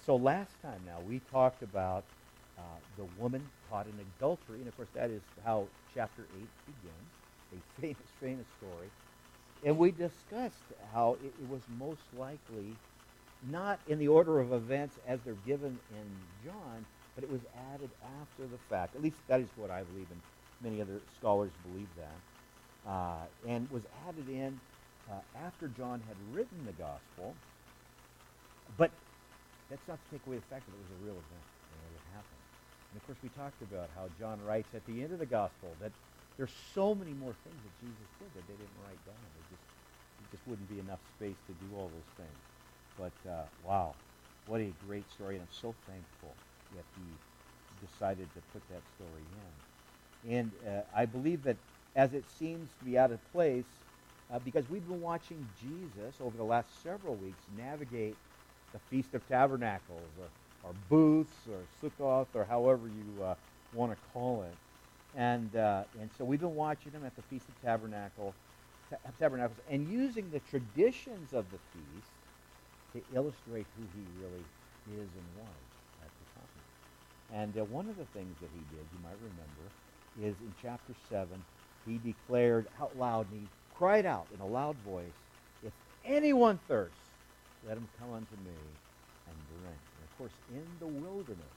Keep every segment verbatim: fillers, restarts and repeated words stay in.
So last time now we talked about uh, the woman caught in adultery, and of course that is how chapter eight begins, a famous, famous story. And we discussed how it, it was most likely not in the order of events as they're given in John, but it was added after the fact. At least that is what I believe, and many other scholars believe that. Uh, and was added in uh, after John had written the gospel. But that's not to take away the fact that it was a real event, you know, that happened. And of course we talked about how John writes at the end of the gospel that there's so many more things that Jesus did that they didn't write down. It just, it just wouldn't be enough space to do all those things. But, uh, wow, what a great story, and I'm so thankful that he decided to put that story in. And uh, I believe that as it seems to be out of place, uh, because we've been watching Jesus over the last several weeks navigate the Feast of Tabernacles, or, or booths, or Sukkoth, or however you uh, want to call it. And uh, and so we've been watching him at the Feast of Tabernacle, Tabernacles, and using the traditions of the feast to illustrate who he really is and was at the time. And uh, one of the things that he did, you might remember, is in chapter seven, he declared out loud, and he cried out in a loud voice, "If anyone thirsts, let him come unto me and drink." And of course, in the wilderness,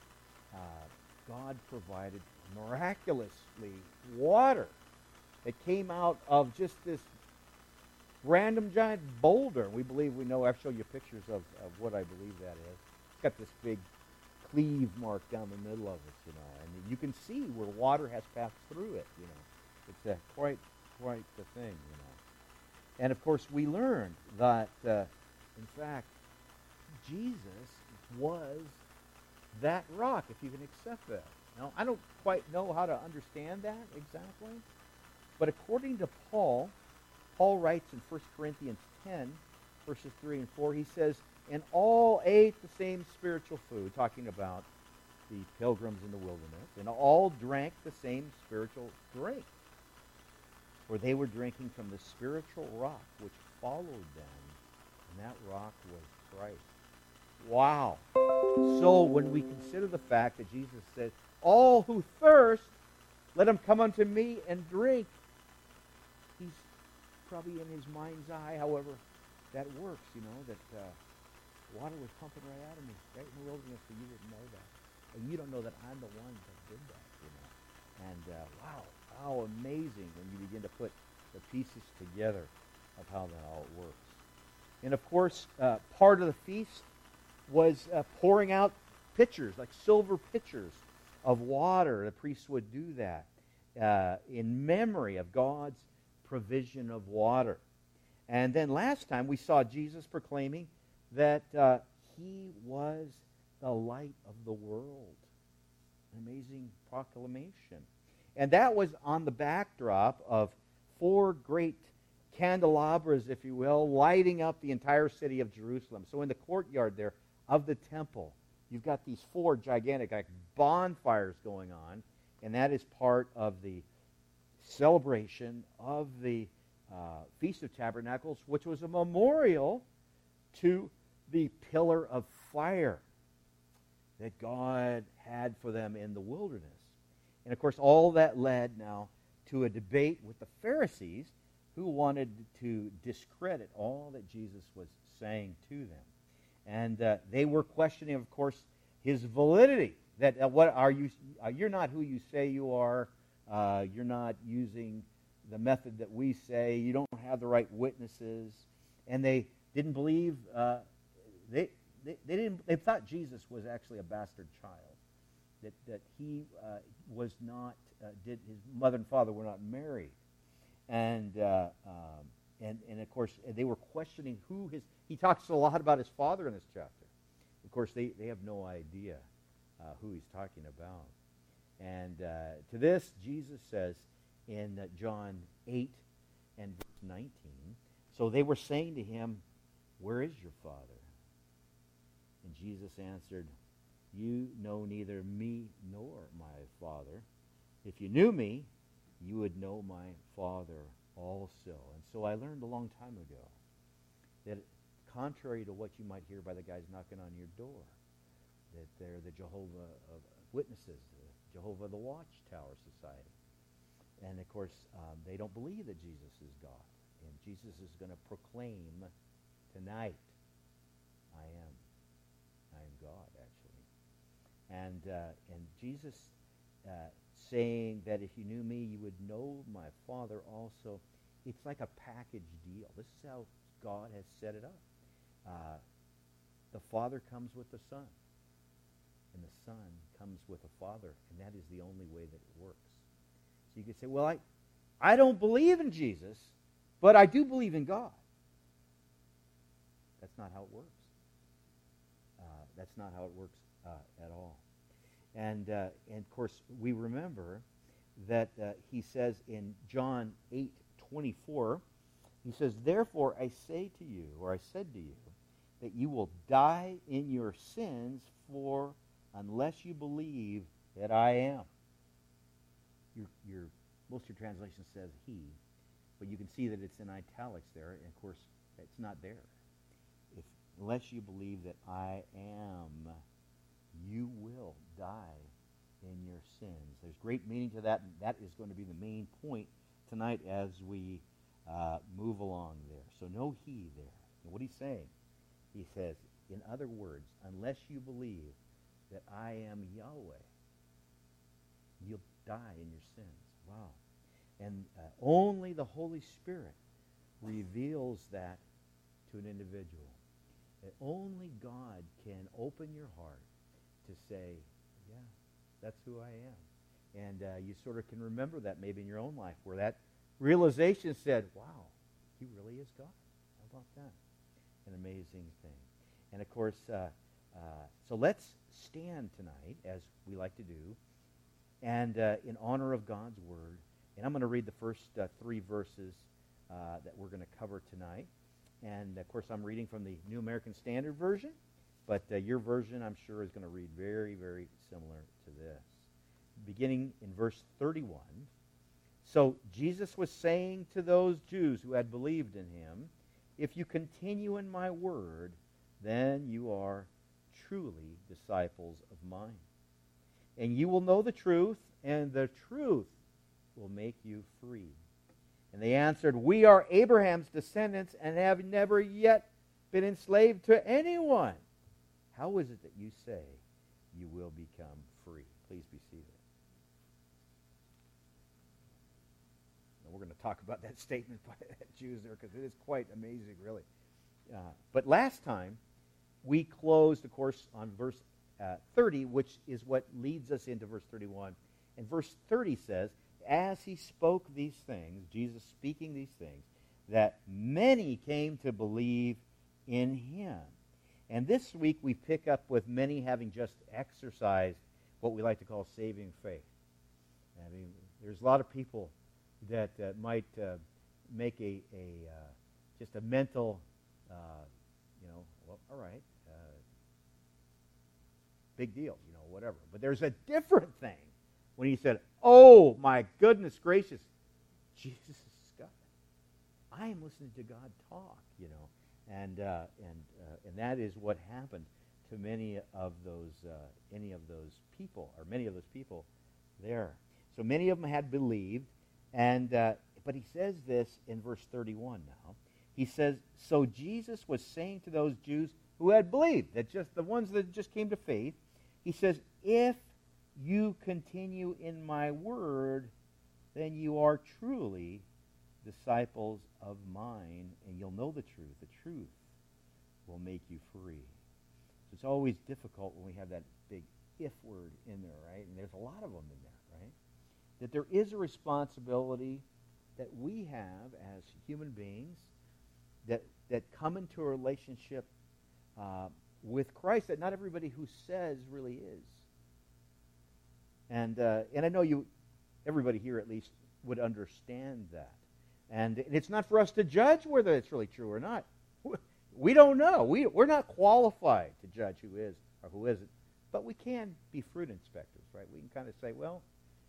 uh, God provided miraculously water that came out of just this random giant boulder. We believe we know. I've shown you pictures of, of what I believe that is. It's got this big cleave mark down the middle of it, you know, and you can see where water has passed through it, you know. It's a quite, quite the thing, you know. And of course, we learned that, uh, in fact, Jesus was that rock, if you can accept that. Now, I don't quite know how to understand that exactly, but according to Paul, Paul writes in First Corinthians ten, verses three and four, he says, "And all ate the same spiritual food," talking about the pilgrims in the wilderness, "and all drank the same spiritual drink, for they were drinking from the spiritual rock which followed them, and that rock was Christ." Wow. So when we consider the fact that Jesus said, "All who thirst, let him come unto me and drink," he's probably in his mind's eye, however that works, you know, that uh, water was pumping right out of me, right in the wilderness, but you didn't know that. And you don't know that I'm the one that did that, you know. And uh, wow, how amazing when you begin to put the pieces together of how that all works. And of course, uh, part of the feast was uh, pouring out pitchers, like silver pitchers of water. The priests would do that uh, in memory of God's provision of water. And then last time we saw Jesus proclaiming that uh, he was the light of the world. An amazing proclamation. And that was on the backdrop of four great candelabras, if you will, lighting up the entire city of Jerusalem. So in the courtyard there of the temple, you've got these four gigantic like bonfires going on, and that is part of the celebration of the uh, Feast of Tabernacles, which was a memorial to the pillar of fire that God had for them in the wilderness. And of course, all that led now to a debate with the Pharisees, who wanted to discredit all that Jesus was saying to them. And uh, they were questioning, of course, his validity. That uh, what are you? Uh, you're not who you say you are. Uh, you're not using the method that we say. You don't have the right witnesses. And they didn't believe. Uh, they, they they didn't. They thought Jesus was actually a bastard child. That that he uh, was not. Uh, did his mother and father were not married. And uh, um, and and of course they were questioning who his. He talks a lot about his father in this chapter. Of course, they, they have no idea uh, who he's talking about. And uh, to this, Jesus says in uh, John eight and verse nineteen, so they were saying to him, "Where is your father?" And Jesus answered, "You know neither me nor my Father. If you knew me, you would know my Father also." And so I learned a long time ago that contrary to what you might hear by the guys knocking on your door, that they're the Jehovah of Witnesses, the Jehovah the Watchtower Society. And, of course, um, they don't believe that Jesus is God. And Jesus is going to proclaim tonight, I am. I am God, actually. And, uh, and Jesus uh, saying that if you knew me, you would know my Father also. It's like a package deal. This is how God has set it up. Uh, the Father comes with the Son, and the Son comes with the Father, and that is the only way that it works. So you could say, well, I, I don't believe in Jesus, but I do believe in God. That's not how it works. Uh, that's not how it works uh, at all. And, uh, and, of course, we remember that uh, he says in John eight twenty-four, he says, therefore I say to you, or I said to you, that you will die in your sins, for unless you believe that I am. Your, your, most of your translation says he, but you can see that it's in italics there, and of course, it's not there. If, unless you believe that I am, you will die in your sins. There's great meaning to that, and that is going to be the main point tonight as we uh, move along there. So no he there. And what he's saying, he says, in other words, unless you believe that I am Yahweh, you'll die in your sins. Wow. And uh, only the Holy Spirit reveals that to an individual. That only God can open your heart to say, yeah, that's who I am. And uh, you sort of can remember that maybe in your own life, where that realization said, wow, he really is God. How about that? An amazing thing. And of course, uh, uh, so let's stand tonight, as we like to do, and uh, in honor of God's Word. And I'm going to read the first uh, three verses uh, that we're going to cover tonight. And, of course, I'm reading from the New American Standard Version, but uh, your version, I'm sure, is going to read very, very similar to this. Beginning in verse thirty-one, so Jesus was saying to those Jews who had believed in him, if you continue in my word, then you are truly disciples of mine. And you will know the truth, and the truth will make you free. And they answered, we are Abraham's descendants and have never yet been enslaved to anyone. How is it that you say you will become free? Please be seated. And we're going to talk about that statement by the Jews there, because it is quite amazing, really. Uh, but last time, we closed, of course, on verse uh, thirty, which is what leads us into verse thirty-one. And verse thirty says, as he spoke these things, Jesus speaking these things, that many came to believe in him. And this week we pick up with many having just exercised what we like to call saving faith. I mean, there's a lot of people that uh, might uh, make a, a uh, just a mental, uh, you know, well, all right, uh, big deal, you know, whatever. But there's a different thing when he said, oh, my goodness gracious, Jesus is God. I am listening to God talk, you know. And uh, and uh, and that is what happened to many of those, uh, any of those people, or many of those people there. So many of them had believed, and uh, but he says this in verse thirty-one now. He says, so Jesus was saying to those Jews who had believed, that just the ones that just came to faith, he says, if you continue in my word, then you are truly disciples of mine, and you'll know the truth. The truth will make you free. So it's always difficult when we have that big if word in there, right? And there's a lot of them in there, right? That there is a responsibility that we have as human beings that that come into a relationship uh, with Christ that not everybody who says really is. And uh, and I know you, everybody here at least would understand that. And it's not for us to judge whether it's really true or not. We don't know. We, we're not qualified to judge who is or who isn't. But we can be fruit inspectors, right? We can kind of say, well,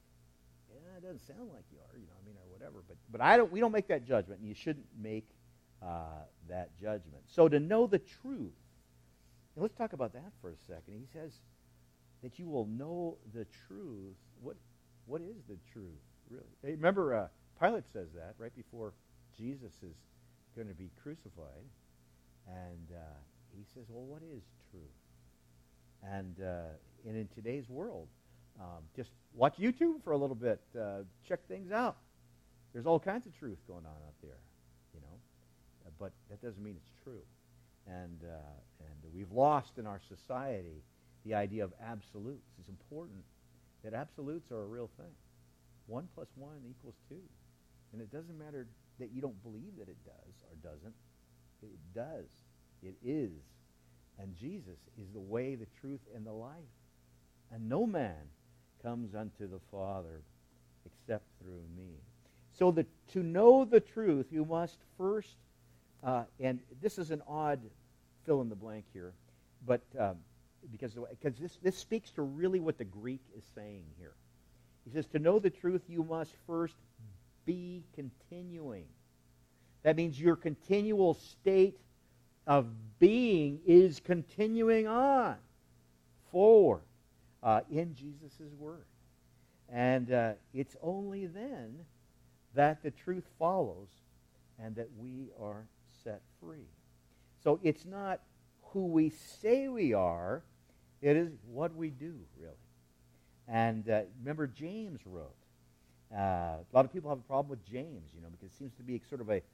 yeah, it doesn't sound like you are, you know, I mean, or whatever. But but I don't. We don't make that judgment, and you shouldn't make uh, that judgment. So to know the truth, and let's talk about that for a second. He says that you will know the truth. What What is the truth, really? Hey, remember, uh, Pilate says that right before Jesus is going to be crucified. And uh, he says, well, what is truth? And, uh, and in today's world, um, just watch YouTube for a little bit. Uh, check things out. There's all kinds of truth going on out there, you know. Uh, but that doesn't mean it's true. And, uh, and we've lost in our society the idea of absolutes. It's important that absolutes are a real thing. One plus one equals two. And it doesn't matter that you don't believe that it does or doesn't. It does. It is. And Jesus is the way, the truth, and the life. And no man comes unto the Father except through me. So the, to know the truth, you must first, uh, and this is an odd fill in the blank here, but um, because because this, this speaks to really what the Greek is saying here. He says, to know the truth, you must first be continuing. That means your continual state of being is continuing on forward uh, in Jesus' Word. And uh, it's only then that the truth follows and that we are set free. So it's not who we say we are, it is what we do, really. And uh, remember, James wrote. Uh, a lot of people have a problem with James, you know, because it seems to be sort of a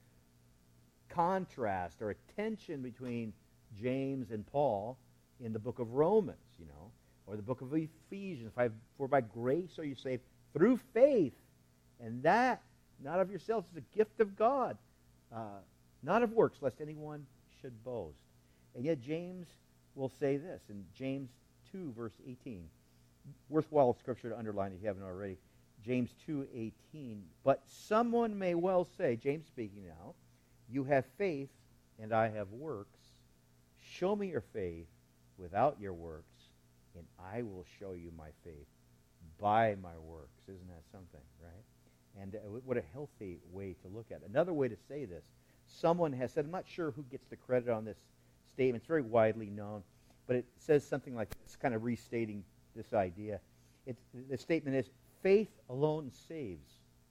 contrast or a tension between James and Paul in the book of Romans, you know, or the book of Ephesians. For by grace are you saved through faith, and that, not of yourselves, is a gift of God, uh, not of works, lest anyone should boast. And yet James will say this in James two, verse eighteen. Worthwhile scripture to underline if you haven't already. James two eighteen. But someone may well say, James speaking now, you have faith and I have works. Show me your faith without your works, and I will show you my faith by my works. Isn't that something, right? And uh, what a healthy way to look at it. Another way to say this, someone has said, I'm not sure who gets the credit on this statement. It's very widely known, but it says something like, it's kind of restating this idea. It's, the statement is, faith alone saves,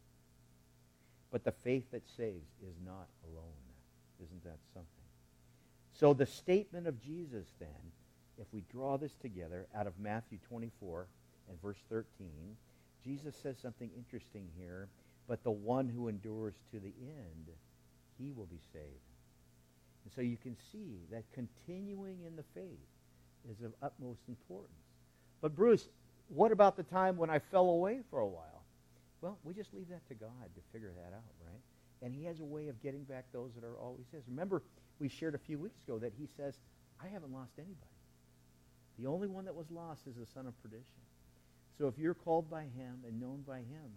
but the faith that saves is not alone. Isn't that something? So the statement of Jesus then, if we draw this together out of Matthew twenty-four and verse thirteen, Jesus says something interesting here, but the one who endures to the end, he will be saved. And so you can see that continuing in the faith is of utmost importance. But Bruce, what about the time when I fell away for a while? Well, we just leave that to God to figure that out, right? And he has a way of getting back those that are always his. Remember, we shared a few weeks ago that he says, I haven't lost anybody. The only one that was lost is the son of perdition. So if you're called by him and known by him,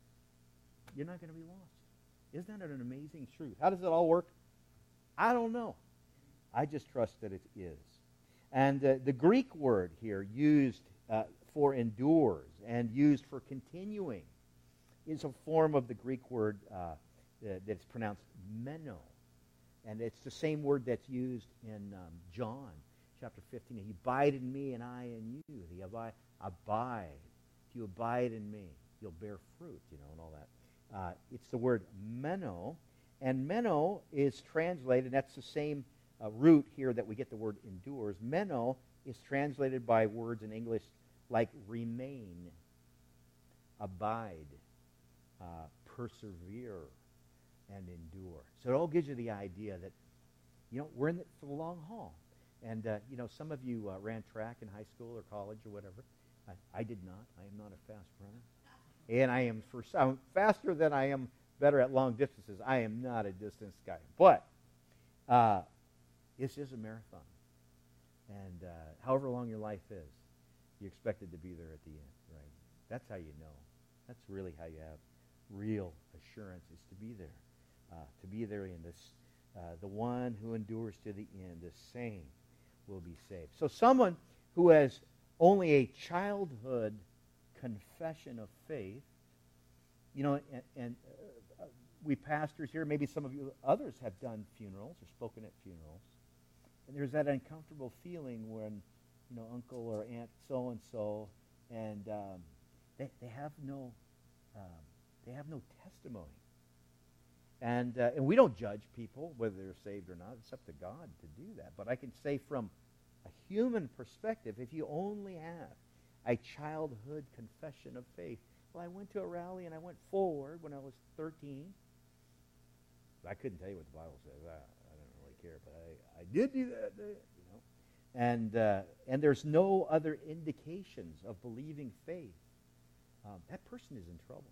you're not going to be lost. Isn't that an amazing truth? How does it all work? I don't know. I just trust that it is. And uh, the Greek word here used uh, for endures and used for continuing is a form of the Greek word uh, that's pronounced meno. And it's the same word that's used in um, John chapter fifteen. He abide in me and I in you. The abide, abide. If you abide in me, you'll bear fruit, you know, and all that. Uh, it's the word meno. And meno is translated, that's the same uh, root here that we get the word endures. Meno is translated by words in English like remain, abide, uh, persevere, and endure. So it all gives you the idea that, you know, we're in it for the long haul. And, uh, you know, some of you uh, ran track in high school or college or whatever. I, I did not. I am not a fast runner. And I am for I'm faster than I am better at long distances. I am not a distance guy. But uh, this is a marathon. And uh, however long your life is, you're expected to be there at the end, right? That's how you know. That's really how you have real assurance, is to be there. Uh, to be there in this. Uh, the one who endures to the end, the same will be saved. So someone who has only a childhood confession of faith, you know, and, and uh, we pastors here, maybe some of you others have done funerals or spoken at funerals. And there's that uncomfortable feeling when, you know, uncle or aunt so-and-so, and um, they, they have no um, they have no testimony. And uh, and we don't judge people whether they're saved or not. It's up to God to do that. But I can say from a human perspective, if you only have a childhood confession of faith, well, I went to a rally and I went forward when I was thirteen. I couldn't tell you what the Bible says. I, I don't really care, but I, I did do that, you know. And uh, and there's no other indications of believing faith. Um, that person is in trouble.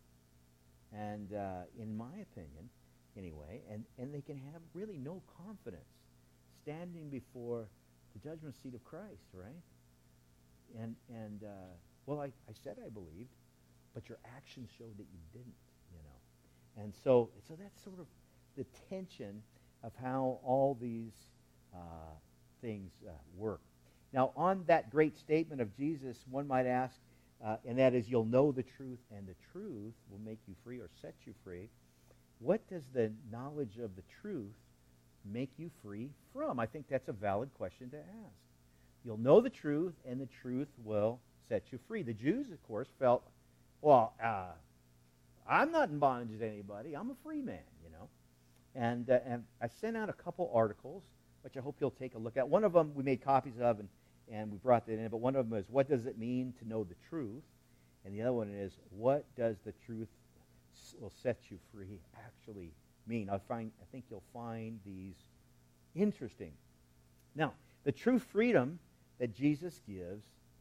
And uh, in my opinion, anyway, and, and they can have really no confidence standing before the judgment seat of Christ, right? And, and uh, well, I, I said I believed, but your actions showed that you didn't, you know. And so, so that's sort of the tension of how all these uh, things uh, work. Now, on that great statement of Jesus, one might ask, Uh, and that is, you'll know the truth, and the truth will make you free or set you free. What does the knowledge of the truth make you free from? I think that's a valid question to ask. You'll know the truth, and the truth will set you free. The Jews, of course, felt, well, uh, I'm not in bondage to anybody. I'm a free man, you know. And, uh, and I sent out a couple articles, which I hope you'll take a look at. One of them we made copies of, and And we brought that in, but one of them is, what does it mean to know the truth? And the other one is, what does the truth will set you free actually mean? I find, I think you'll find these interesting. Now, the true freedom that Jesus gives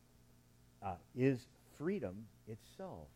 uh, is freedom itself.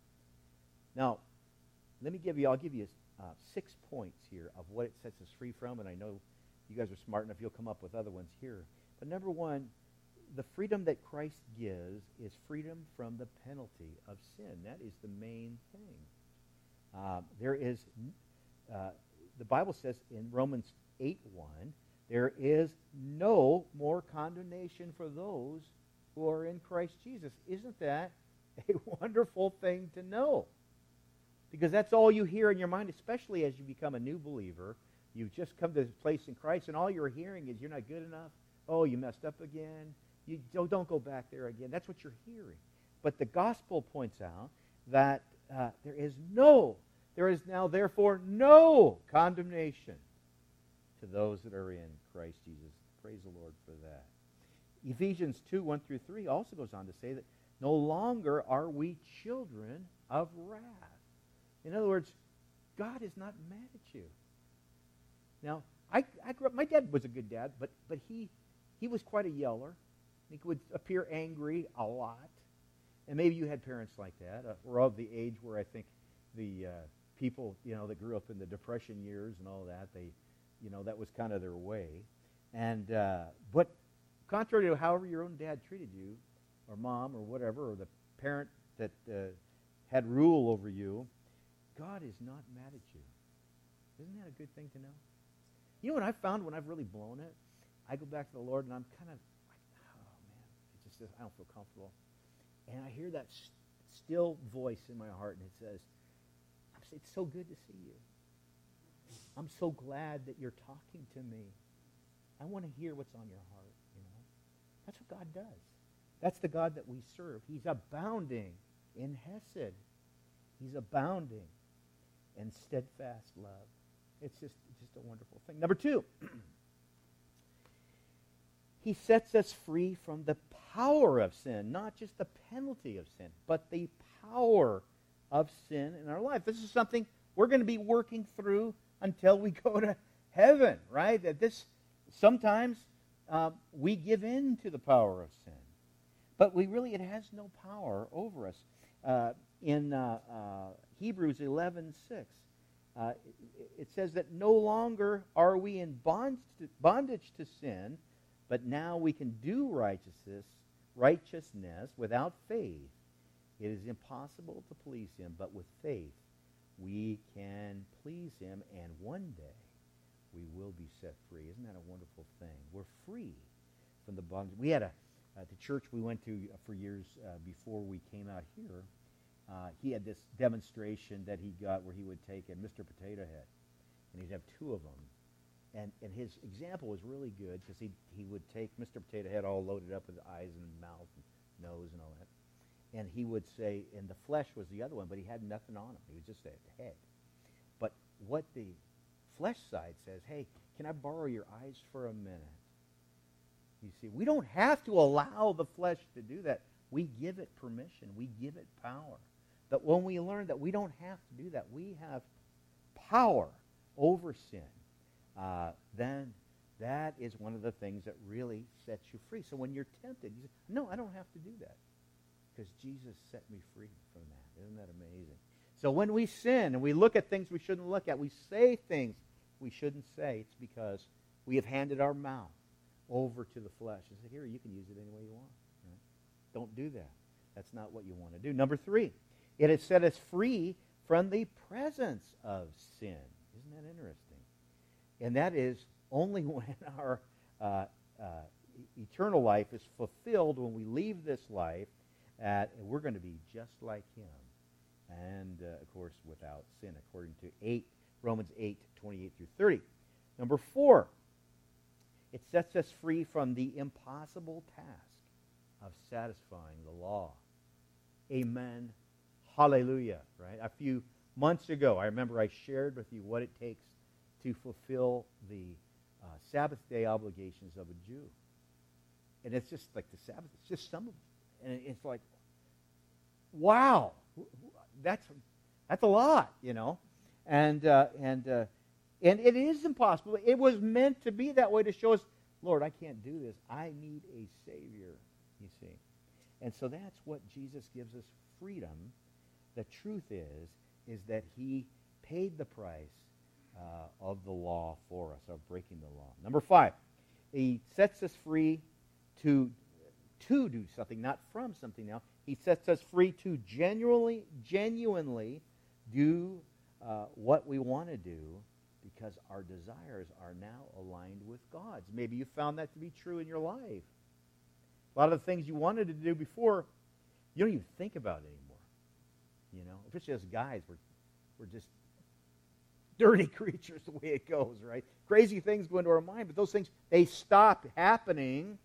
Now, let me give you, I'll give you uh, six points here of what it sets us free from, and I know you guys are smart enough, you'll come up with other ones here. But number one, the freedom that Christ gives is freedom from the penalty of sin. That is the main thing. Uh, there is, uh, the Bible says in Romans eight one, there is no more condemnation for those who are in Christ Jesus. Isn't that a wonderful thing to know? Because that's all you hear in your mind, especially as you become a new believer. You've just come to this place in Christ, and all you're hearing is, you're not good enough. Oh, you messed up again. You don't, don't go back there again. That's what you're hearing. But the gospel points out that uh, there is no, there is now therefore no condemnation to those that are in Christ Jesus. Praise the Lord for that. Ephesians two, one through three also goes on to say that no longer are we children of wrath. In other words, God is not mad at you. Now, I, I grew up, my dad was a good dad, but, but he, he was quite a yeller. He would appear angry a lot. And maybe you had parents like that. Uh, we're of the age where I think the uh, people, you know, that grew up in the Depression years and all that, they, you know, that was kind of their way. And, uh, but contrary to however your own dad treated you, or mom, or whatever, or the parent that uh, had rule over you, God is not mad at you. Isn't that a good thing to know? You know what I've found when I've really blown it? I go back to the Lord, and I'm kind of I don't feel comfortable. And I hear that st- still voice in my heart, and it says, it's so good to see you. I'm so glad that you're talking to me. I want to hear what's on your heart, you know. That's what God does. That's the God that we serve. He's abounding in hesed. He's abounding in steadfast love. It's just, it's just a wonderful thing. Number two, he sets us free from the power of sin, not just the penalty of sin, but the power of sin in our life. This is something we're going to be working through until we go to heaven, right? That this sometimes uh, we give in to the power of sin, but we really it has no power over us. Uh, in uh, uh, Hebrews eleven six, uh, it, it says that no longer are we in bondage to, bondage to sin, but now we can do righteousness, righteousness without faith. It is impossible to please him, but with faith we can please him, and one day we will be set free. Isn't that a wonderful thing? We're free from the bondage. We had a, at the church we went to for years uh, before we came out here, uh, he had this demonstration that he got where he would take a Mister Potato Head, and he'd have two of them. And, and his example was really good because he he would take Mister Potato Head all loaded up with eyes and mouth and nose and all that. And he would say, and the flesh was the other one, but he had nothing on him. He was just a head. But what the flesh side says, hey, can I borrow your eyes for a minute? You see, we don't have to allow the flesh to do that. We give it permission. We give it power. But when we learn that we don't have to do that, we have power over sin, uh, then that is one of the things that really sets you free. So when you're tempted, you say, no, I don't have to do that because Jesus set me free from that. Isn't that amazing? So when we sin and we look at things we shouldn't look at, we say things we shouldn't say, it's because we have handed our mouth over to the flesh and say, here, you can use it any way you want. Right? Don't do that. That's not what you want to do. Number three, it has set us free from the presence of sin. Isn't that interesting? And that is only when our uh, uh, eternal life is fulfilled, when we leave this life, uh, and we're going to be just like him. And, uh, of course, without sin, according to eight, Romans eight, twenty-eight through thirty. Number four, it sets us free from the impossible task of satisfying the law. Amen. Hallelujah. Right? A few months ago, I remember I shared with you what it takes to fulfill the uh, Sabbath day obligations of a Jew. And it's just like the Sabbath, it's just some of it. And it's like, wow, that's that's a lot, you know. And uh, and uh, and it is impossible. It was meant to be that way to show us, Lord, I can't do this. I need a Savior, you see. And so that's what Jesus gives us freedom. The truth is, is that he paid the price uh, of the law for us, of breaking the law. Number five, he sets us free to, to do something, not from something now. He sets us free to genuinely, genuinely do uh, what we want to do because our desires are now aligned with God's. Maybe you found that to be true in your life. A lot of the things you wanted to do before, you don't even think about it anymore. You know, if it's just guys, we're we're just dirty creatures the way it goes, right? Crazy things go into our mind, but those things, they stop happening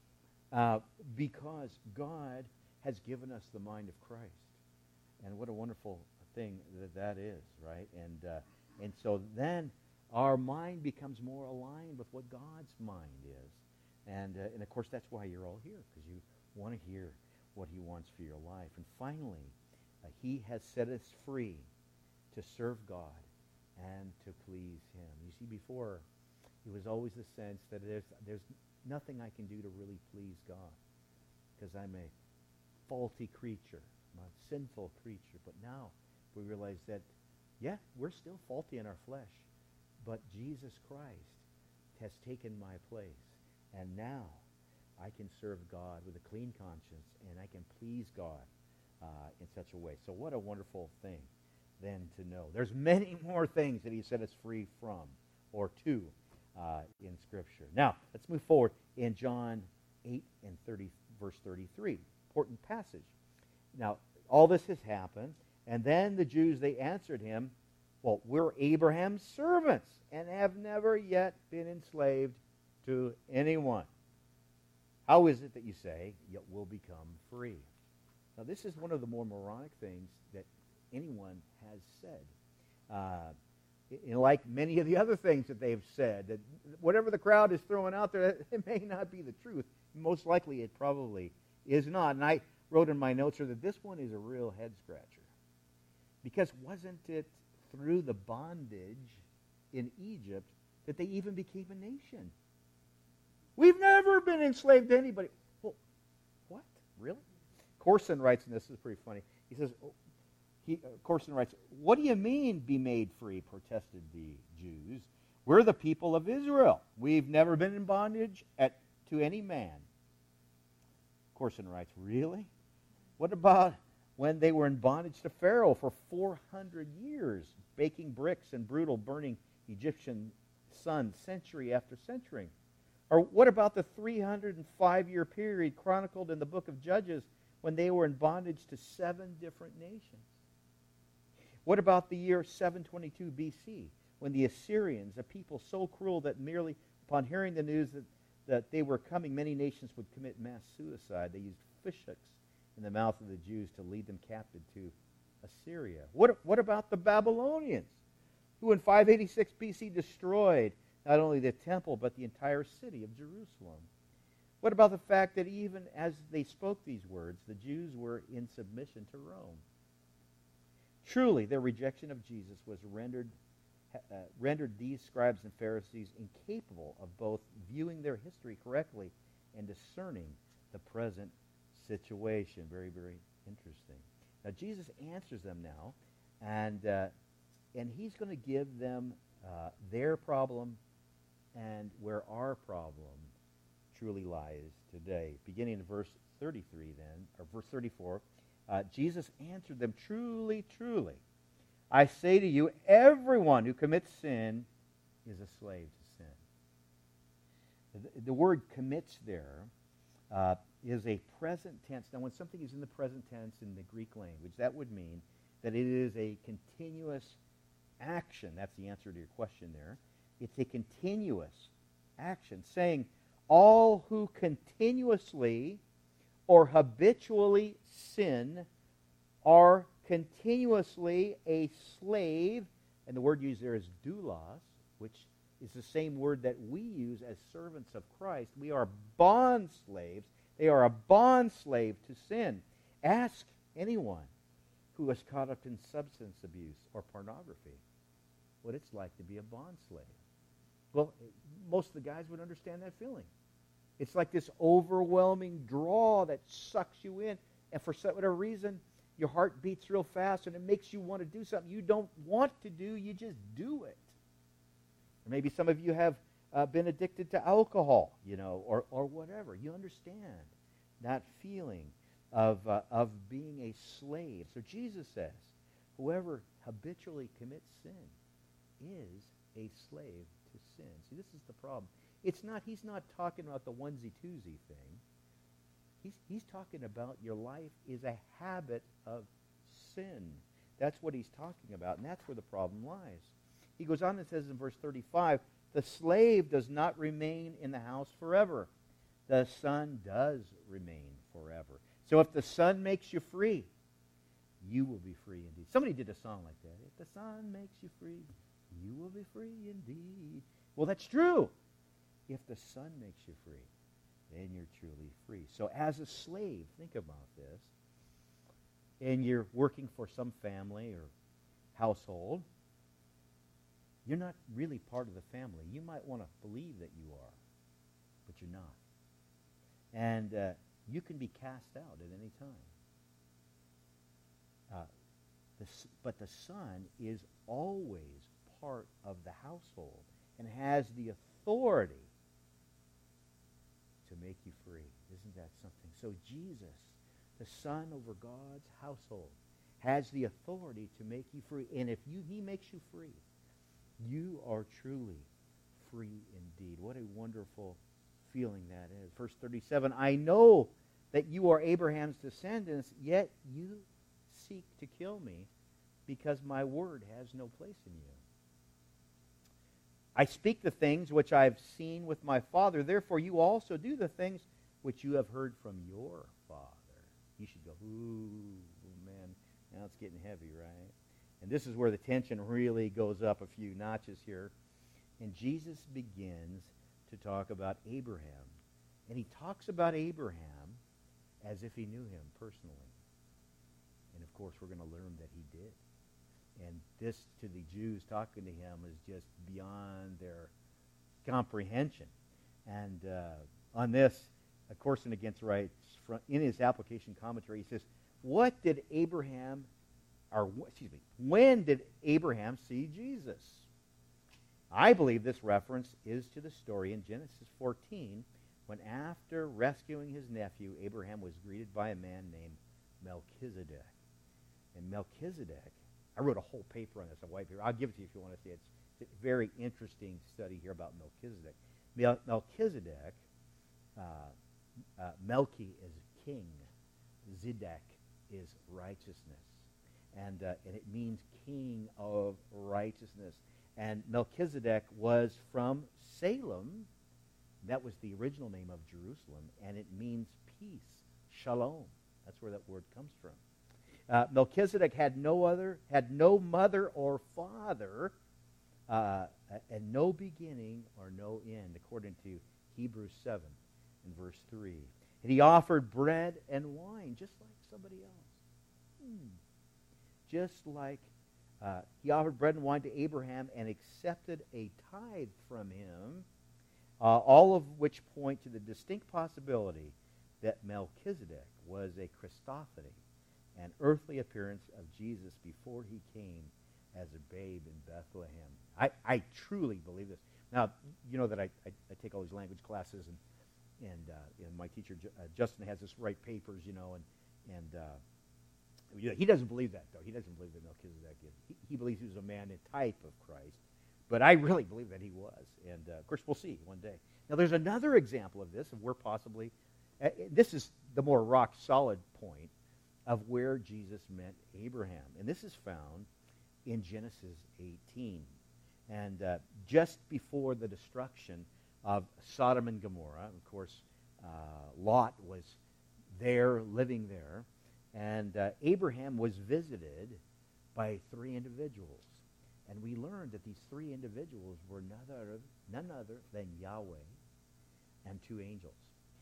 uh, because God has given us the mind of Christ. And what a wonderful thing that that is, right? And uh, and so then our mind becomes more aligned with what God's mind is. And, uh, and of course, that's why you're all here, because you want to hear what he wants for your life. And finally, uh, he has set us free to serve God and to please him. You see, before, it was always the sense that there's, there's nothing I can do to really please God, because I'm a faulty creature. I'm a sinful creature. But now we realize that, yeah, we're still faulty in our flesh, but Jesus Christ has taken my place. And now I can serve God with a clean conscience, and I can please God uh, in such a way. So what a wonderful thing then to know. There's many more things that he set us free from or to uh, in Scripture. Now, let's move forward in John eight and thirty, verse thirty-three. Important passage. Now, all this has happened, and then the Jews, they answered him, well, we're Abraham's servants and have never yet been enslaved to anyone. How is it that you say, yet will become free? Now, this is one of the more moronic things that anyone has said. Uh, you know, like many of the other things that they've said, that whatever the crowd is throwing out there, it may not be the truth. Most likely it probably is not. And I wrote in my notes here that this one is a real head-scratcher. Because wasn't it through the bondage in Egypt that they even became a nation? We've never been enslaved to anybody. Well, what? Really? Corson writes, and this is pretty funny. He says, he, uh, Corson writes, what do you mean be made free, protested the Jews. We're the people of Israel. We've never been in bondage at, to any man. Corson writes, really? What about when they were in bondage to Pharaoh for four hundred years, baking bricks and brutal burning Egyptian sons century after century? Or what about the three hundred five year period chronicled in the book of Judges when they were in bondage to seven different nations? What about the year seven twenty-two B C, when the Assyrians, a people so cruel that merely upon hearing the news that, that they were coming, many nations would commit mass suicide. They used fishhooks in the mouth of the Jews to lead them captive to Assyria. What, what about the Babylonians, who in five eighty-six B C destroyed not only the temple, but the entire city of Jerusalem? What about the fact that even as they spoke these words, the Jews were in submission to Rome? Truly, their rejection of Jesus was rendered, uh, rendered these scribes and Pharisees incapable of both viewing their history correctly and discerning the present situation. Very, very interesting. Now, Jesus answers them now, and, uh, and he's going to give them uh, their problem and where our problem truly lies today. Beginning in verse thirty-three then, or verse thirty-four, uh, Jesus answered them, "Truly, truly, I say to you, everyone who commits sin is a slave to sin." The, the word commits there uh, is a present tense. Now, when something is in the present tense in the Greek language, that would mean that it is a continuous action. That's the answer to your question there. It's a continuous action, saying all who continuously or habitually sin are continuously a slave, and the word used there is doulos, which is the same word that we use as servants of Christ. We are bond slaves. They are a bond slave to sin. Ask anyone who is caught up in substance abuse or pornography what it's like to be a bond slave. Well, most of the guys would understand that feeling. It's like this overwhelming draw that sucks you in, and for whatever reason, your heart beats real fast, and it makes you want to do something you don't want to do. You just do it. Or maybe some of you have uh, been addicted to alcohol, you know, or or whatever. You understand that feeling of uh, of being a slave. So Jesus says, whoever habitually commits sin is a slave to sin. See, this is the problem. It's not, he's not talking about the onesie-twosie thing. He's, he's talking about your life is a habit of sin. That's what he's talking about, and that's where the problem lies. He goes on and says in verse thirty-five, the slave does not remain in the house forever. The son does remain forever. So if the son makes you free, you will be free indeed. Somebody did a song like that. If the son makes you free, you will be free indeed. Well, that's true. If the Son makes you free, then you're truly free. So as a slave, think about this, and you're working for some family or household, you're not really part of the family. You might want to believe that you are, but you're not. And uh, you can be cast out at any time. Uh, the, but the Son is always part of the household and has the authority to make you free. Isn't that something? So Jesus, the Son over God's household, has the authority to make you free. And if you, he makes you free, you are truly free indeed. What a wonderful feeling that is. Verse thirty-seven, I know that you are Abraham's descendants, yet you seek to kill me because my word has no place in you. I speak the things which I have seen with my Father. Therefore, you also do the things which you have heard from your Father. You should go, ooh, man, now it's getting heavy, right? And this is where the tension really goes up a few notches here. And Jesus begins to talk about Abraham. And he talks about Abraham as if he knew him personally. And, of course, we're going to learn that he did. And this, to the Jews talking to him, is just beyond their comprehension. And uh, on this, of course, and against writes, in his application commentary, he says, what did Abraham, or excuse me, when did Abraham see Jesus? I believe this reference is to the story in Genesis fourteen, when after rescuing his nephew, Abraham was greeted by a man named Melchizedek. And Melchizedek, I wrote a whole paper on this, a white paper. I'll give it to you if you want to see it. It's a very interesting study here about Melchizedek. Mel- Melchizedek, uh, uh, Melchi is king. Zedek is righteousness. And, uh, and it means king of righteousness. And Melchizedek was from Salem. That was the original name of Jerusalem. And it means peace, shalom. That's where that word comes from. Uh, Melchizedek had no other, had no mother or father, uh, and no beginning or no end, according to Hebrews seven and verse three. And he offered bread and wine, just like somebody else. Hmm. Just like uh, he offered bread and wine to Abraham and accepted a tithe from him, uh, all of which point to the distinct possibility that Melchizedek was a Christophany, an earthly appearance of Jesus before he came as a babe in Bethlehem. I, I truly believe this. Now, you know that I, I, I take all these language classes, and and, uh, and my teacher, uh, Justin, has us write papers, you know, and, and uh, he doesn't believe that, though. He doesn't believe that Melchizedek is. He, he believes he was a man in type of Christ, but I really believe that he was. And, uh, of course, we'll see one day. Now, there's another example of this, of where possibly, uh, this is the more rock-solid point of where Jesus met Abraham. And this is found in Genesis eighteen. And uh, just before the destruction of Sodom and Gomorrah, of course, uh, Lot was there, living there, and uh, Abraham was visited by three individuals. And we learned that these three individuals were none other, none other than Yahweh and two angels.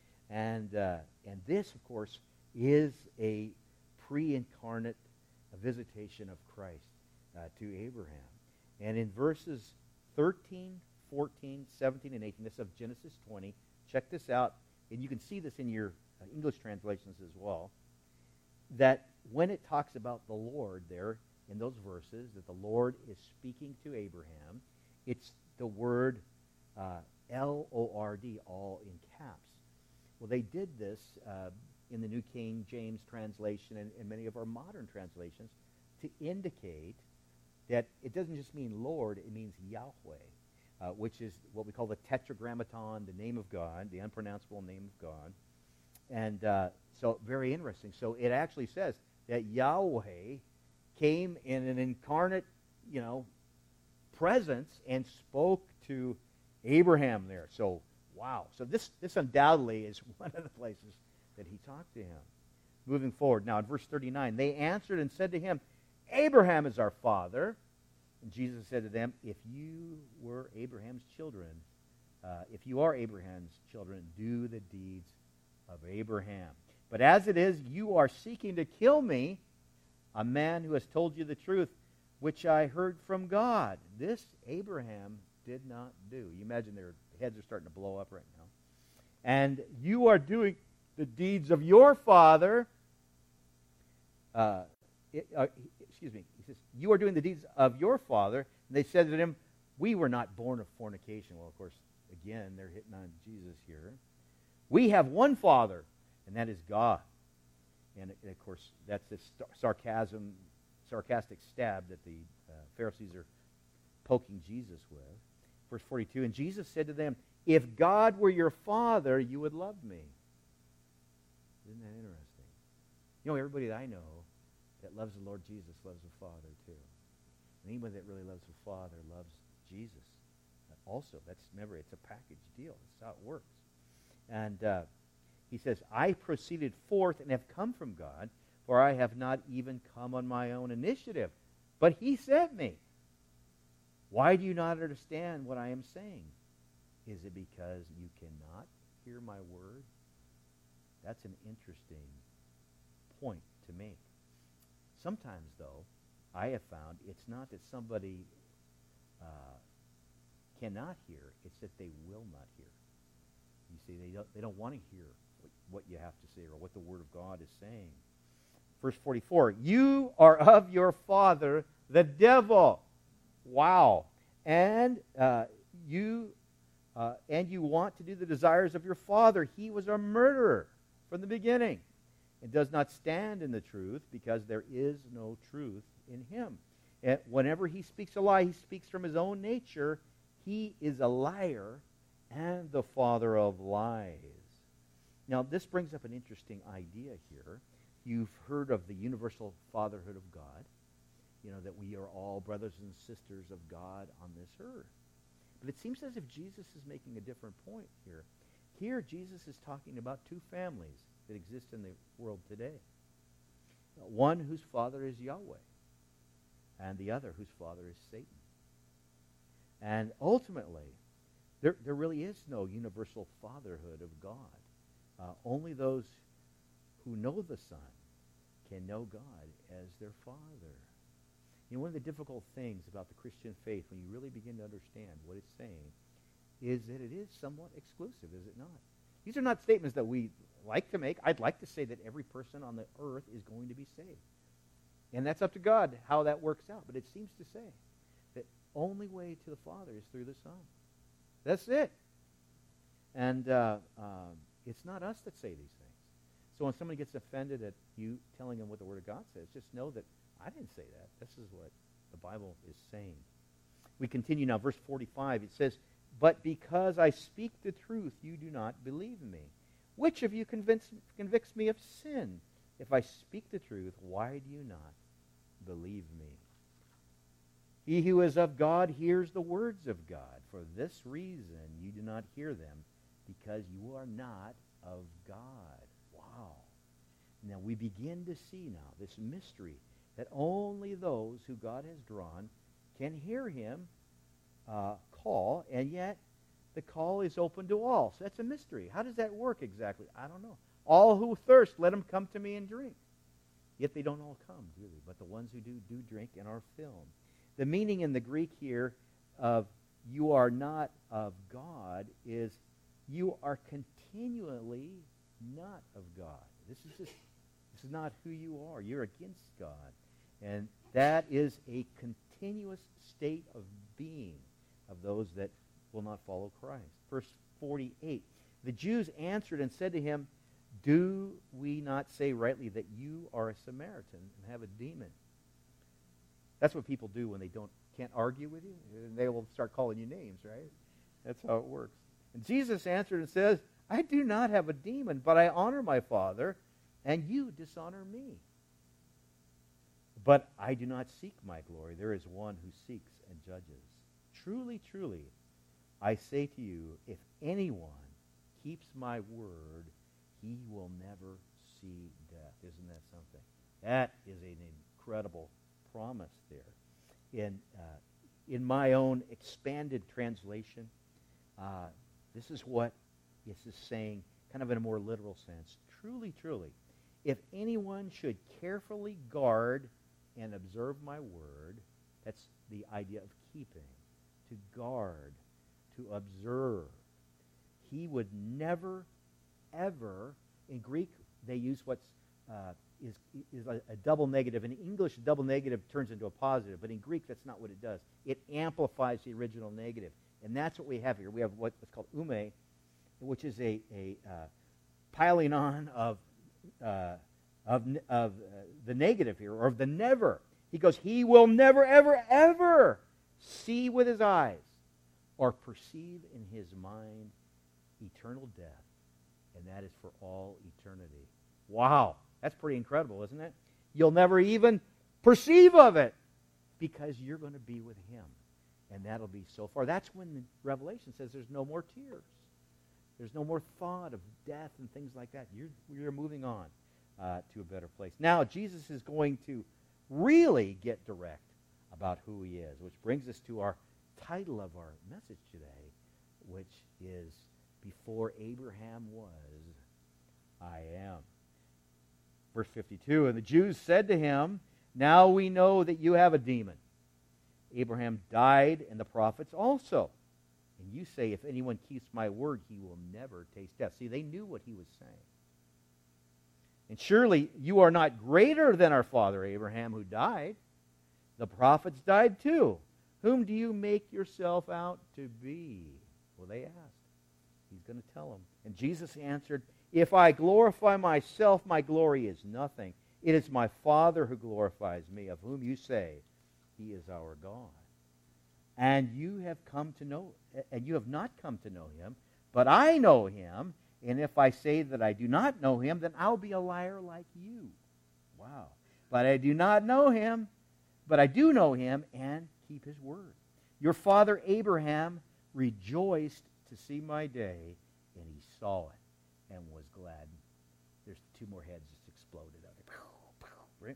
And, uh, and this, of course, is a pre-incarnate visitation of Christ uh, to Abraham. And in verses thirteen, fourteen, seventeen, and eighteen, this is of Genesis twenty. Check this out, and you can see this in your uh, English translations as well, that when it talks about the Lord there in those verses, that the Lord is speaking to Abraham, it's the word uh, L O R D, all in caps. Well, they did this uh, in the New King James translation and, and many of our modern translations to indicate that it doesn't just mean Lord, it means Yahweh, uh, which is what we call the tetragrammaton, the name of God, the unpronounceable name of God. And uh, so very interesting. So it actually says that Yahweh came in an incarnate, you know, presence and spoke to Abraham there. So, wow. So this, this undoubtedly is one of the places that he talked to him. Moving forward, now in verse thirty-nine, they answered and said to him, Abraham is our father. And Jesus said to them, if you were Abraham's children, uh, if you are Abraham's children, do the deeds of Abraham. But as it is, you are seeking to kill me, a man who has told you the truth, which I heard from God. This Abraham did not do. You imagine their heads are starting to blow up right now. And you are doing the deeds of your father. Uh, it, uh, excuse me. He says, you are doing the deeds of your father. And they said to him, we were not born of fornication. Well, of course, again, they're hitting on Jesus here. We have one Father, and that is God. And, and of course, that's this sarcasm, sarcastic stab that the uh, Pharisees are poking Jesus with. Verse forty-two, and Jesus said to them, if God were your Father, you would love me. Isn't that interesting? You know, everybody that I know that loves the Lord Jesus loves the Father too. And anybody that really loves the Father loves Jesus. Also, that's remember, it's a package deal. That's how it works. And uh, he says, I proceeded forth and have come from God, for I have not even come on my own initiative, but he sent me. Why do you not understand what I am saying? Is it because you cannot hear my word? That's an interesting point to make. Sometimes, though, I have found it's not that somebody uh, cannot hear, it's that they will not hear. You see, they don't, they don't want to hear what, what you have to say or what the Word of God is saying. Verse forty-four, you are of your father, the devil. Wow. And uh, you uh, and you want to do the desires of your father. He was a murderer from the beginning and does not stand in the truth because there is no truth in him. And whenever he speaks a lie, he speaks from his own nature. He is a liar and the father of lies. Now, this brings up an interesting idea here. you've heard of the universal fatherhood of God, you know, that we are all brothers and sisters of God on this earth. But it seems as if Jesus is making a different point here. Here, Jesus is talking about two families that exist in the world today. One whose father is Yahweh, and the other whose father is Satan. And ultimately, there, there really is no universal fatherhood of God. Uh, only those who know the Son can know God as their Father. You know, one of the difficult things about the Christian faith, when you really begin to understand what it's saying, is that it is somewhat exclusive, is it not? These are not statements that we like to make. I'd like to say that every person on the earth is going to be saved. And that's up to God how that works out. But it seems to say that only way to the Father is through the Son. That's it. And uh, um, it's not us that say these things. So when somebody gets offended at you telling them what the Word of God says, just know that I didn't say that. This is what the Bible is saying. We continue now, verse forty-five. It says, "But because I speak the truth, you do not believe me. Which of you convince, convicts me of sin? If I speak the truth, why do you not believe me? He who is of God hears the words of God. For this reason you do not hear them, because you are not of God." Wow. Now we begin to see now this mystery that only those who God has drawn can hear him uh, call, and yet the call is open to all. So that's a mystery. How does that work exactly? I don't know. All who thirst, let them come to me and drink. Yet they don't all come, really, but the ones who do, do drink and are filled. The meaning in the Greek here of you are not of God is you are continually not of God. This is just, this is not who you are. You're against God. And that is a continuous state of being of those that will not follow Christ. Verse forty-eight, "The Jews answered and said to him, 'Do we not say rightly that you are a Samaritan and have a demon?'" That's what people do when they don't can't argue with you. They will start calling you names, right? That's how it works. And Jesus answered and says, "I do not have a demon, but I honor my Father, and you dishonor me. But I do not seek my glory. There is one who seeks and judges. Truly, truly, I say to you, if anyone keeps my word, he will never see death." Isn't that something? That is an incredible promise there. In uh, in my own expanded translation, uh, this is what this is saying, kind of in a more literal sense. Truly, truly, if anyone should carefully guard and observe my word, that's the idea of keeping, to guard, to observe, he would never, ever, in Greek they use what's uh, is is a, a double negative. In English, a double negative turns into a positive, but in Greek that's not what it does. It amplifies the original negative, and that's what we have here. We have what's called ume, which is a, a uh, piling on of uh, of, of uh, the negative here, or of the never. He goes, he will never, ever, ever see with his eyes or perceive in his mind eternal death, and that is for all eternity. Wow, that's pretty incredible, isn't it? You'll never even perceive of it because you're going to be with him, and that'll be so far. That's when the Revelation says there's no more tears. There's no more thought of death and things like that. You're, you're moving on uh, to a better place. Now, Jesus is going to really get direct about who he is, which brings us to our title of our message today, which is Before Abraham Was, I Am. Verse fifty-two, "And the Jews said to him, 'Now we know that you have a demon. Abraham died, and the prophets also. And you say, if anyone keeps my word, he will never taste death.'" See, they knew what he was saying. "And surely you are not greater than our father Abraham, who died. The prophets died too. Whom do you make yourself out to be?" Well, they asked. He's going to tell them. And Jesus answered, "If I glorify myself, my glory is nothing. It is my Father who glorifies me, of whom you say, he is our God. And you have come to know, and you have not come to know him, but I know him. And if I say that I do not know him, then I'll be a liar like you. Wow. But I do not know him, but I do know him and keep his word. Your father Abraham rejoiced to see my day, and he saw it and was glad. There's two more heads just exploded out of it. Right?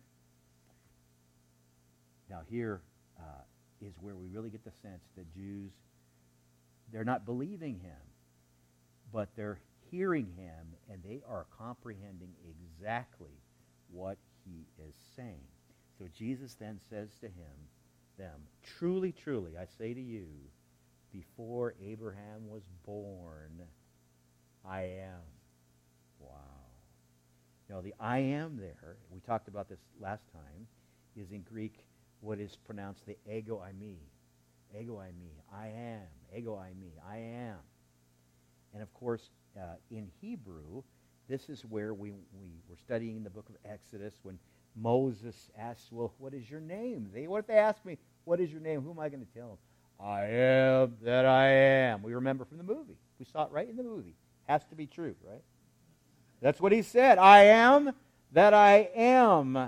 Now here uh, is where we really get the sense that Jews, they're not believing him, but they're hearing him, and they are comprehending exactly what he is saying. So Jesus then says to him, them, truly, truly, I say to you, before Abraham was born, I am. Wow. Now, the I am there, we talked about this last time, is in Greek what is pronounced the ego eimi. Ego eimi. I am. Ego eimi. I am. And of course, uh, in Hebrew, this is where we, we were studying the book of Exodus when Moses asks, well, what is your name? They, what if they ask me, what is your name? Who am I going to tell them? I am that I am. We remember from the movie. We saw it right in the movie. Has to be true, right? That's what he said. I am that I am.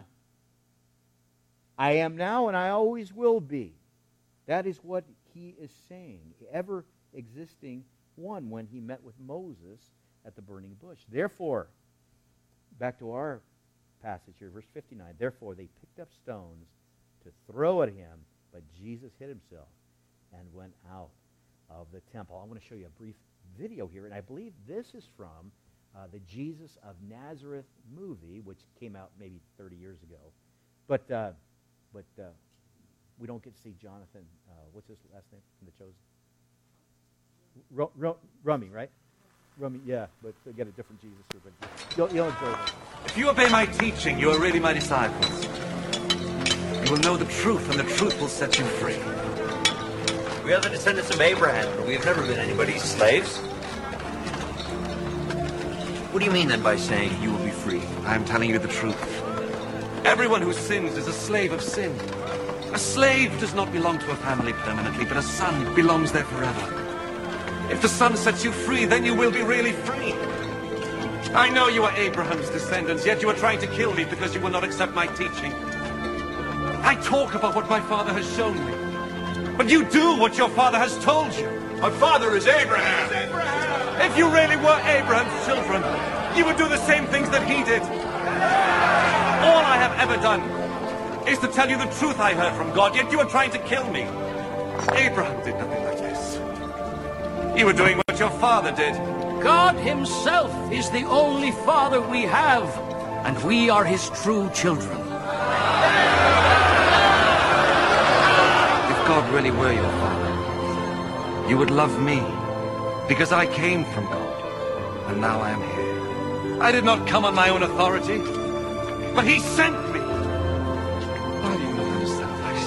I am now and I always will be. That is what he is saying. Ever existing one when he met with Moses at the burning bush. Therefore, back to our passage here, verse fifty-nine. Therefore, they picked up stones to throw at him, but Jesus hid himself and went out of the temple. I want to show you a brief video here, and I believe this is from uh, the Jesus of Nazareth movie, which came out maybe thirty years ago. But uh, but uh, we don't get to see Jonathan. Uh, what's his last name from The Chosen? Ro- Ro- Rummy, right? Rummy, yeah, but they get a different Jesus here. But you'll, you'll enjoy it. If you obey my teaching, you are really my disciples. You will know the truth, and the truth will set you free. We are the descendants of Abraham, but we have never been anybody's slaves. What do you mean then by saying you will be free? I am telling you the truth. Everyone who sins is a slave of sin. A slave does not belong to a family permanently, but a son belongs there forever. If the Son sets you free, then you will be really free. I know you are Abraham's descendants, yet you are trying to kill me because you will not accept my teaching. I talk about what my father has shown me, but you do what your father has told you. My father is Abraham. Abraham. If you really were Abraham's children, you would do the same things that he did. All I have ever done is to tell you the truth I heard from God, yet you are trying to kill me. Abraham did nothing like this. You were doing what your father did. God himself is the only father we have, and we are his true children. If God really were your father, you would love me, because I came from God, and now I am here. I did not come on my own authority, but he sent me. Why do you not understand what I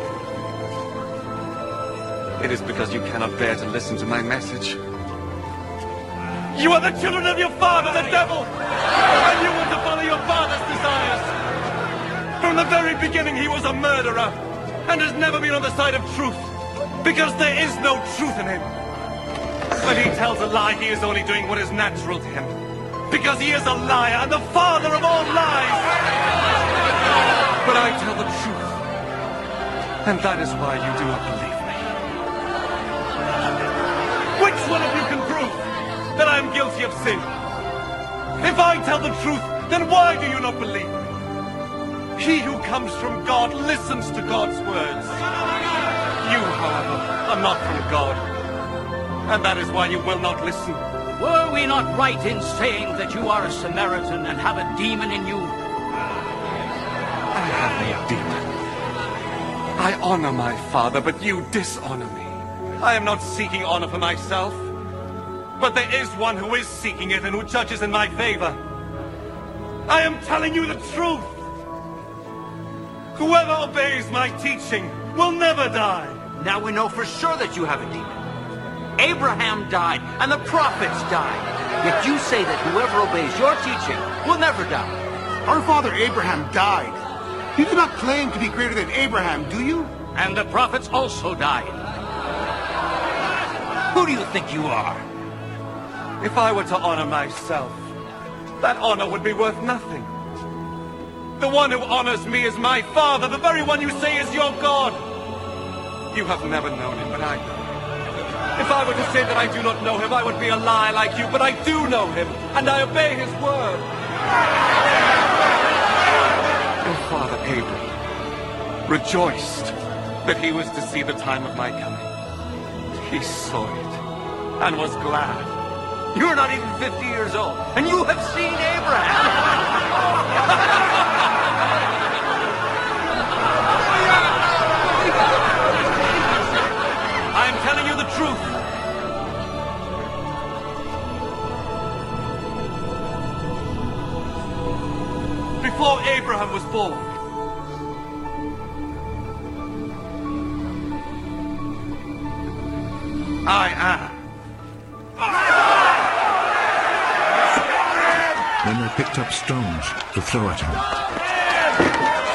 say? It is because you cannot bear to listen to my message. You are the children of your father, the devil, and you want to follow your father's desires. From the very beginning, he was a murderer, and has never been on the side of truth, because there is no truth in him. When he tells a lie, he is only doing what is natural to him, because he is a liar and the father of all lies. But I tell the truth, and that is why you do not believe me. Which one of you can prove that I am guilty of sin? If I tell the truth, then why do you not believe me? He who comes from God listens to God's words. You, however, are not from God, and that is why you will not listen. Were we not right in saying that you are a Samaritan and have a demon in you? I have no demon. I honor my father, but you dishonor me. I am not seeking honor for myself, but there is one who is seeking it and who judges in my favor. I am telling you the truth. Whoever obeys my teaching will never die. Now we know for sure that you have a demon. Abraham died, and the prophets died. Yet you say that whoever obeys your teaching will never die. Our father Abraham died. You do not claim to be greater than Abraham, do you? And the prophets also died. Who do you think you are? If I were to honor myself, that honor would be worth nothing. The one who honors me is my Father, the very one you say is your God. You have never known him, but I know him. If I were to say that I do not know him, I would be a liar like you, but I do know him, and I obey his word. Your father Abraham rejoiced that he was to see the time of my coming. He saw it and was glad. You're not even fifty years old, and you have seen Abraham. I'm telling you the truth. Before Abraham was born, I am. Then they picked up stones to throw at him.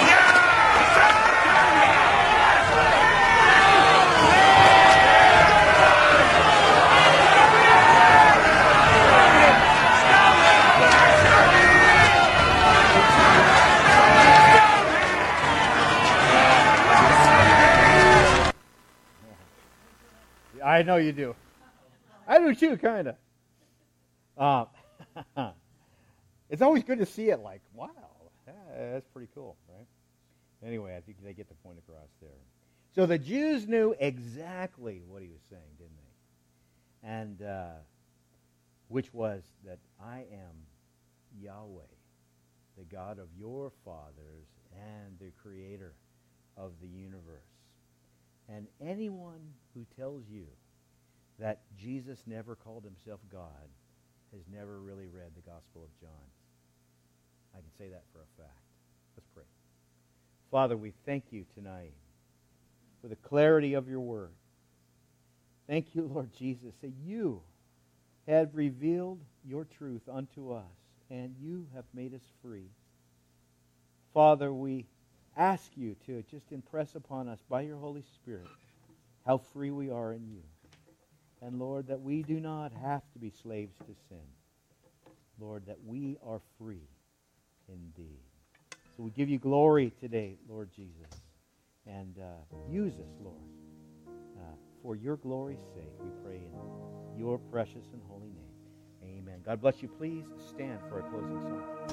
I know you do. I do too, kind of. Um, it's always good to see it like, wow, yeah, that's pretty cool, right? Anyway, I think they get the point across there. So the Jews knew exactly what he was saying, didn't they? And uh, which was that I am Yahweh, the God of your fathers and the creator of the universe. And anyone who tells you that Jesus never called himself God has never really read the Gospel of John. I can say that for a fact. Let's pray. Father, we thank you tonight for the clarity of your word. Thank you, Lord Jesus, that you have revealed your truth unto us, and you have made us free. Father, we ask you to just impress upon us by your Holy Spirit how free we are in you. And Lord, that we do not have to be slaves to sin. Lord, that we are free indeed. So we give you glory today, Lord Jesus. And uh, use us, Lord, uh, for your glory's sake. We pray in your precious and holy name. Amen. God bless you. Please stand for a closing song.